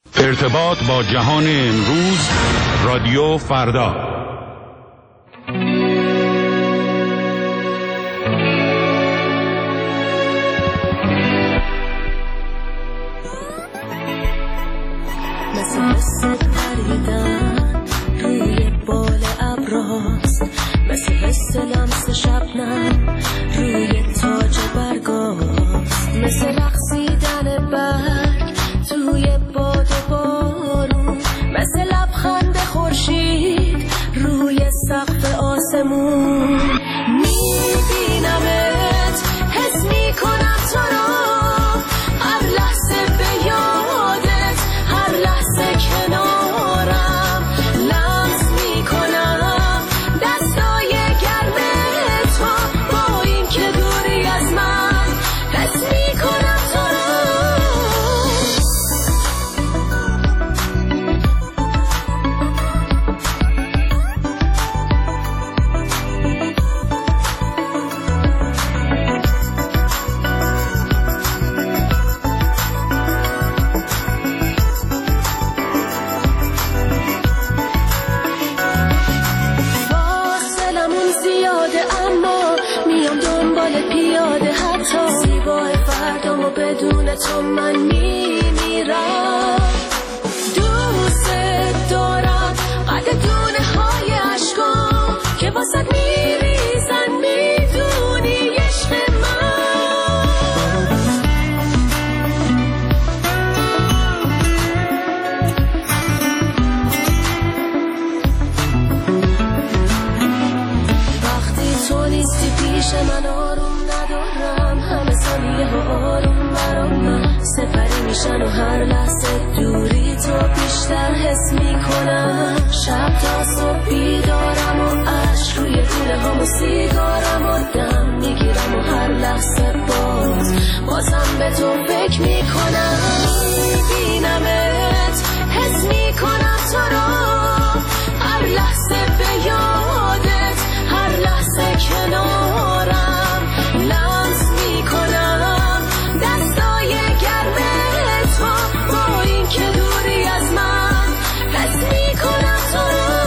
ارتباط با جهان امروز، رادیو فردا. مثل پریدن روی بال ابراست، مثل حس لمس شبنم روی تاج برگاست، مثل رقصیدن برگ توی باد و بارون، مثل لبخند خورشید روی سقف آسمون. میبینمت، حس میکنم تو را، هر لحظه به یادت، هر لحظه کنارم، لمس میکنم دستای گرم تو، با این که دوری از من، حس میکنم تو را. بدون تو من میمیرم، دوست دارم قد دونه های عشقام که واسد میریزن، میدونی عشق من. وقتی تو نیستی پیش من آروم ندارم، همه ثانیه ها آروم سپری میشن و هر لحظه دوری تو بیشتر حس میکنم. شب تا صبح بیدارم و عشق روی دوره هم و سیگارم و دم میگیرم و هر لحظه بازم به تو فکر میکنم. میبینمت، حس میکنم تو را، هر لحظه به یادت، هر لحظه کنارم، لمس میکنم دستای گرم تو، با این که دوری از من، حس میکنم تو را.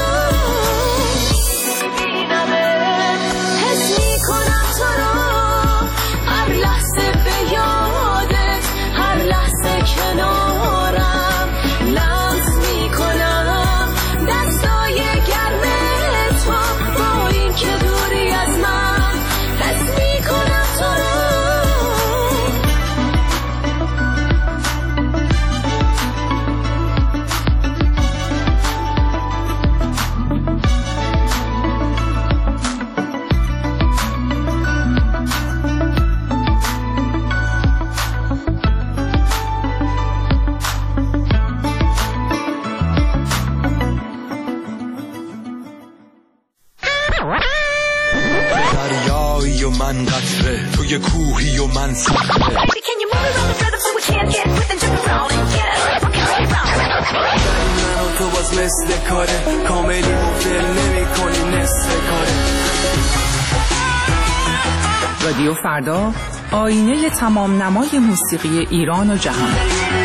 میبینمت، حس میکنم تو را، هر لحظه به یادت، هر لحظه کنارم، لمس میکنم دستای گرم تو، با این که دوری از من، حس میکنم تو را. دریایی و من قطره، توی کوهی و من صخره. من و تو باز مثل کاره، کاملی و دل نمی کنی نصف کاره. رادیو فردا، آینه تمام نمای موسیقی ایران و جهان.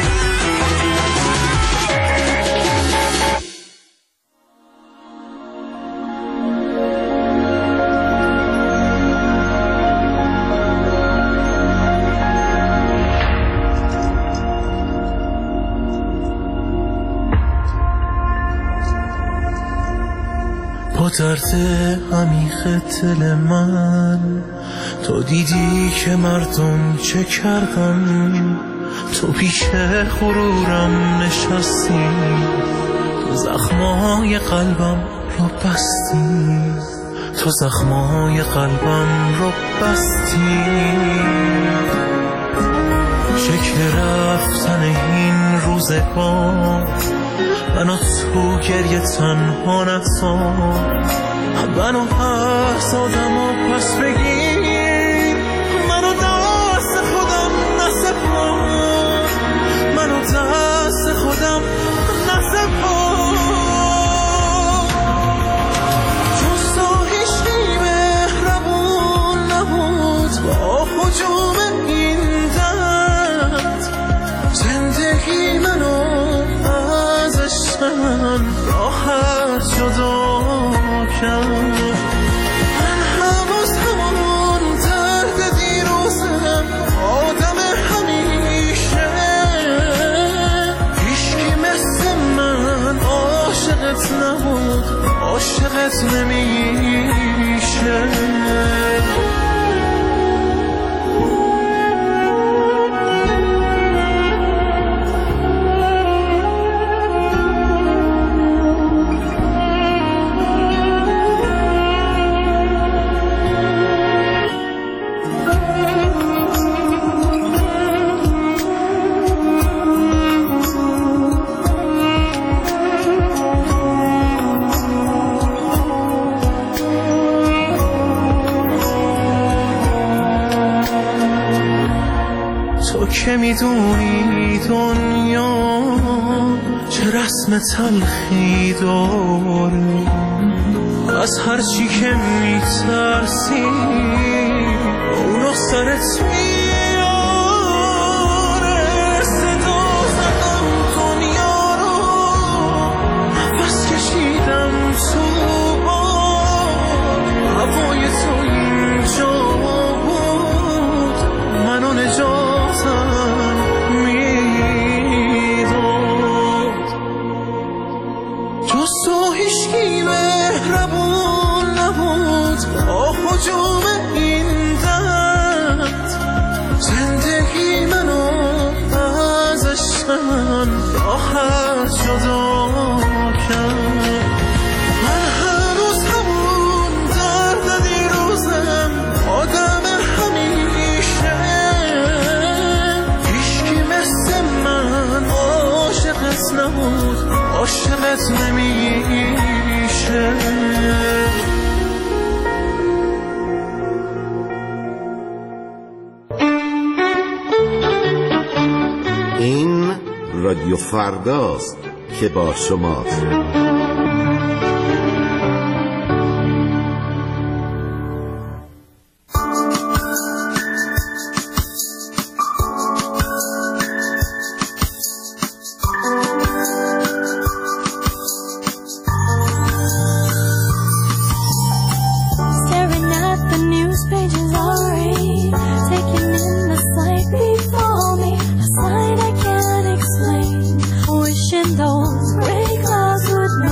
با درد عمیق دل من تو دیدی که مردم چه کردن، تو پیش غرورم نشستی، تو زخمای قلبم رو بستی، تو زخمای قلبم رو بستی. شکل رفتن این روزگار منو تو گریه تنها نذار، منو حرف زدم و پس بگیر، منو دست خودم نسپار، منو دست خودم نسپار. جز تو هیچکی مهربون نبود با هجوم این درد، زندگی منو من راحت جدا کرد. من هنوز همون درد دیروزم، آدم همیشه. هیچکی مثل من عاشقت نبود، عاشقت نمیشه. که میدونی دنیا چه رسم تلخی داره، از هر چی که میترسی اونو سرت میاره. صدا زدم دنیا رو، نفس کشیدم تو هوای تو اینجا بود، منو نجاتم میداد. جز تو هیچکی مهربون نبود با حجوم این درد. زندگی منو ازشم راحت جدا کرد. من هنوز همون درد دیروزم، آدم همیشه. هیچکی مثل من عاشقت نبود، عاشقت نمیشه. این رادیو فرداست که با شماست. Those gray clouds would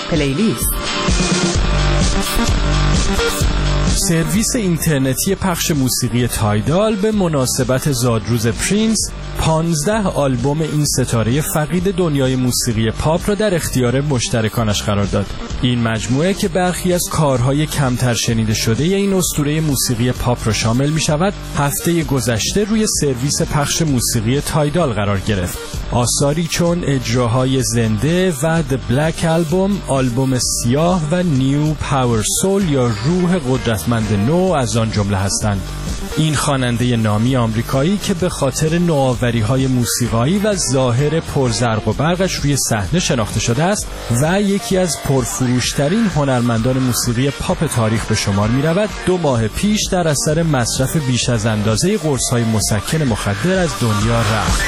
پلیلیست. سرویس اینترنتی پخش موسیقی تایدال به مناسبت زادروز پرینس 15 آلبوم این ستاره فقید دنیای موسیقی پاپ را در اختیار مشترکانش قرار داد. این مجموعه که برخی از کارهای کمتر شنیده شده این اسطوره موسیقی پاپ را شامل می شود، هفته گذشته روی سرویس پخش موسیقی تایدال قرار گرفت. آثاری چون اجراهای زنده و The Black Album، آلبوم سیاه و New Power Soul یا روح قدرتمند نو از آن جمله هستند. این خواننده نامی آمریکایی که به خاطر نوآوری‌های موسیقایی و ظاهر پرزرق و برقش روی صحنه شناخته شده است و یکی از پرفروشترین هنرمندان موسیقی پاپ تاریخ به شمار می‌رود، 2 ماه پیش در اثر مصرف بیش از اندازه قرص‌های مسکن مخدر از دنیا رفت.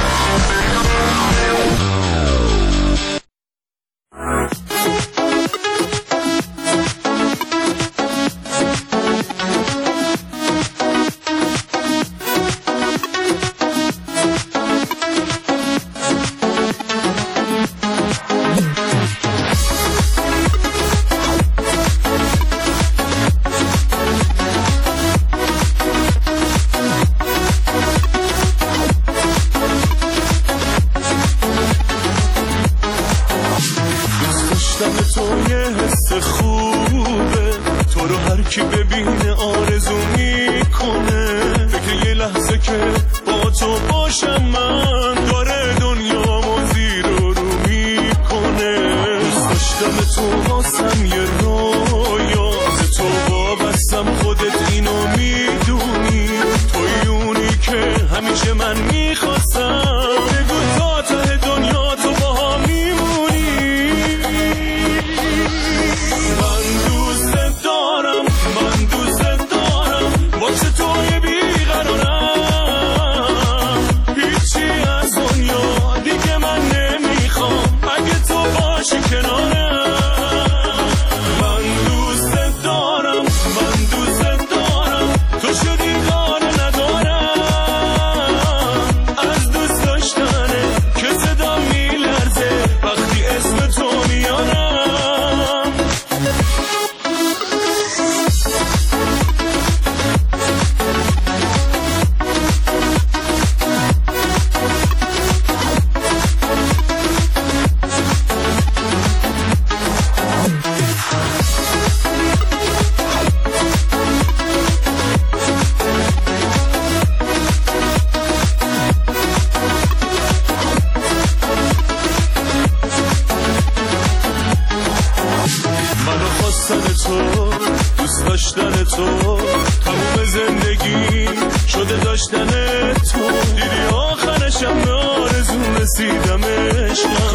تموم زندگی شده داشتن تو، دیدی آخرشم آرزو رسیدم عشقم.